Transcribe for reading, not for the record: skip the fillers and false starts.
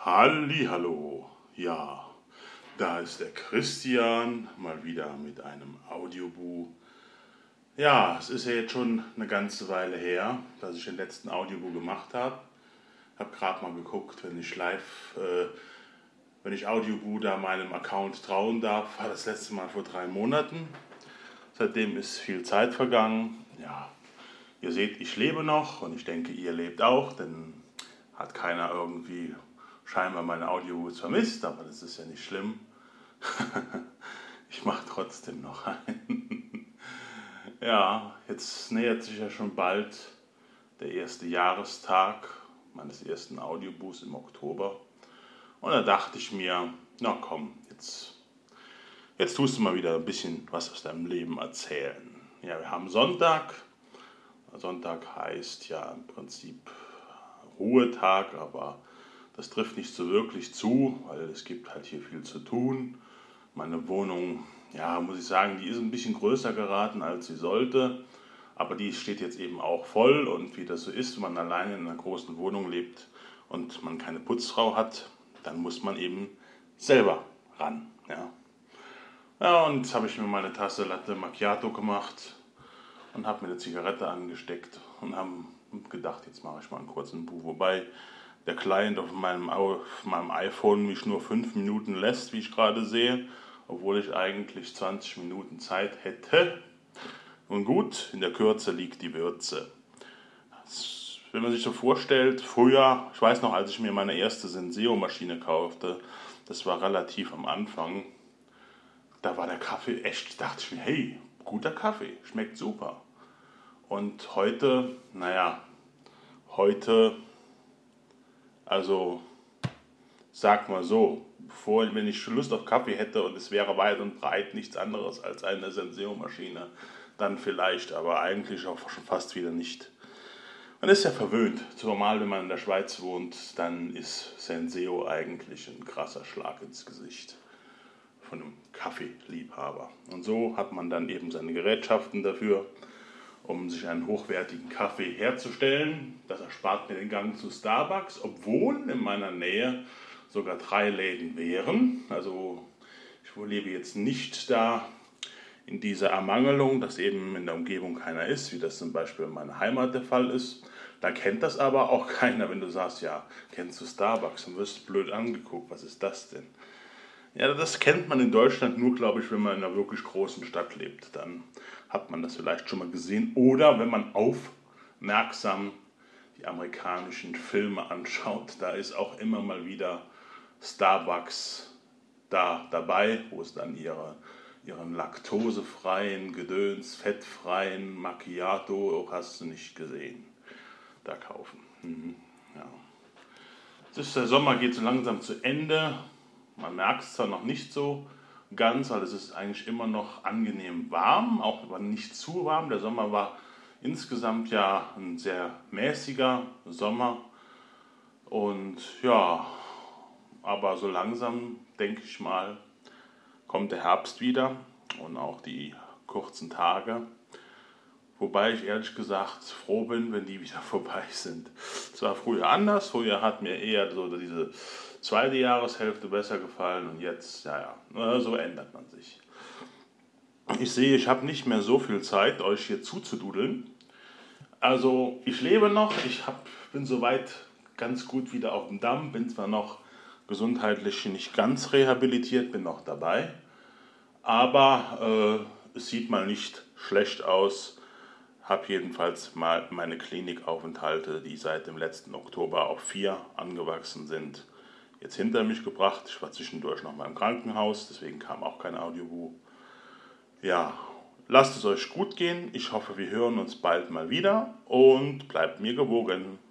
Hallihallo, ja, da ist der Christian mal wieder mit einem Audiobu. Ja, es ist ja jetzt schon eine ganze Weile her, dass ich den letzten Audiobu gemacht habe. Habe gerade mal geguckt, wenn ich Audiobu da meinem Account trauen darf, war das letzte Mal vor 3 Monaten. Seitdem ist viel Zeit vergangen. Ja, ihr seht, ich lebe noch und ich denke, ihr lebt auch, denn hat keiner irgendwie scheinbar meine Audiobooks vermisst, aber das ist ja nicht schlimm. Ich mache trotzdem noch einen. Ja, jetzt nähert sich ja schon bald der erste Jahrestag meines ersten Audiobooks im Oktober. Und da dachte ich mir, na komm, jetzt tust du mal wieder ein bisschen was aus deinem Leben erzählen. Ja, wir haben Sonntag. Sonntag heißt ja im Prinzip Ruhetag, aber das trifft nicht so wirklich zu, weil es gibt halt hier viel zu tun. Meine Wohnung, ja, muss ich sagen, die ist ein bisschen größer geraten, als sie sollte. Aber die steht jetzt eben auch voll und wie das so ist, wenn man alleine in einer großen Wohnung lebt und man keine Putzfrau hat, dann muss man eben selber ran. Ja, und jetzt habe ich mir mal eine Tasse Latte Macchiato gemacht und habe mir eine Zigarette angesteckt und habe gedacht, jetzt mache ich mal einen kurzen Bu. Wobei der Client auf meinem iPhone mich nur 5 Minuten lässt, wie ich gerade sehe, obwohl ich eigentlich 20 Minuten Zeit hätte. Und gut, in der Kürze liegt die Würze. Wenn man sich so vorstellt, früher, ich weiß noch, als ich mir meine erste Senseo-Maschine kaufte, das war relativ am Anfang, da war der Kaffee echt, dachte ich mir, hey, guter Kaffee, schmeckt super. Und heute, also sag mal so, wenn ich Lust auf Kaffee hätte und es wäre weit und breit nichts anderes als eine Senseo-Maschine, dann vielleicht, aber eigentlich auch schon fast wieder nicht. Man ist ja verwöhnt, zumal wenn man in der Schweiz wohnt, dann ist Senseo eigentlich ein krasser Schlag ins Gesicht von einem Kaffeeliebhaber. Und so hat man dann eben seine Gerätschaften dafür, um sich einen hochwertigen Kaffee herzustellen. Das erspart mir den Gang zu Starbucks, obwohl in meiner Nähe sogar 3 Läden wären. Also ich lebe jetzt nicht da in dieser Ermangelung, dass eben in der Umgebung keiner ist, wie das zum Beispiel in meiner Heimat der Fall ist. Da kennt das aber auch keiner, wenn du sagst, ja, kennst du Starbucks und wirst blöd angeguckt, was ist das denn? Ja, das kennt man in Deutschland nur, glaube ich, wenn man in einer wirklich großen Stadt lebt. Dann hat man das vielleicht schon mal gesehen. Oder wenn man aufmerksam die amerikanischen Filme anschaut, da ist auch immer mal wieder Starbucks da dabei, wo es dann ihren laktosefreien Gedöns, fettfreien Macchiato, hast du nicht gesehen, da kaufen. Ja. Der Sommer geht so langsam zu Ende. Man merkt es zwar noch nicht so ganz, weil es ist eigentlich immer noch angenehm warm, auch aber nicht zu warm. Der Sommer war insgesamt ja ein sehr mäßiger Sommer. Und ja, aber so langsam, denke ich mal, kommt der Herbst wieder und auch die kurzen Tage. Wobei ich ehrlich gesagt froh bin, wenn die wieder vorbei sind. Es war früher anders, früher hat mir eher so diese zweite Jahreshälfte besser gefallen und jetzt, so ändert man sich. Ich sehe, ich habe nicht mehr so viel Zeit, euch hier zuzududeln. Also ich lebe noch, bin soweit ganz gut wieder auf dem Damm, bin zwar noch gesundheitlich nicht ganz rehabilitiert, bin noch dabei, aber es sieht mal nicht schlecht aus. Habe jedenfalls mal meine Klinikaufenthalte, die seit dem letzten Oktober auf 4 angewachsen sind, jetzt hinter mich gebracht. Ich war zwischendurch noch mal im Krankenhaus, deswegen kam auch kein Audiobuch. Ja, lasst es euch gut gehen. Ich hoffe, wir hören uns bald mal wieder und bleibt mir gewogen.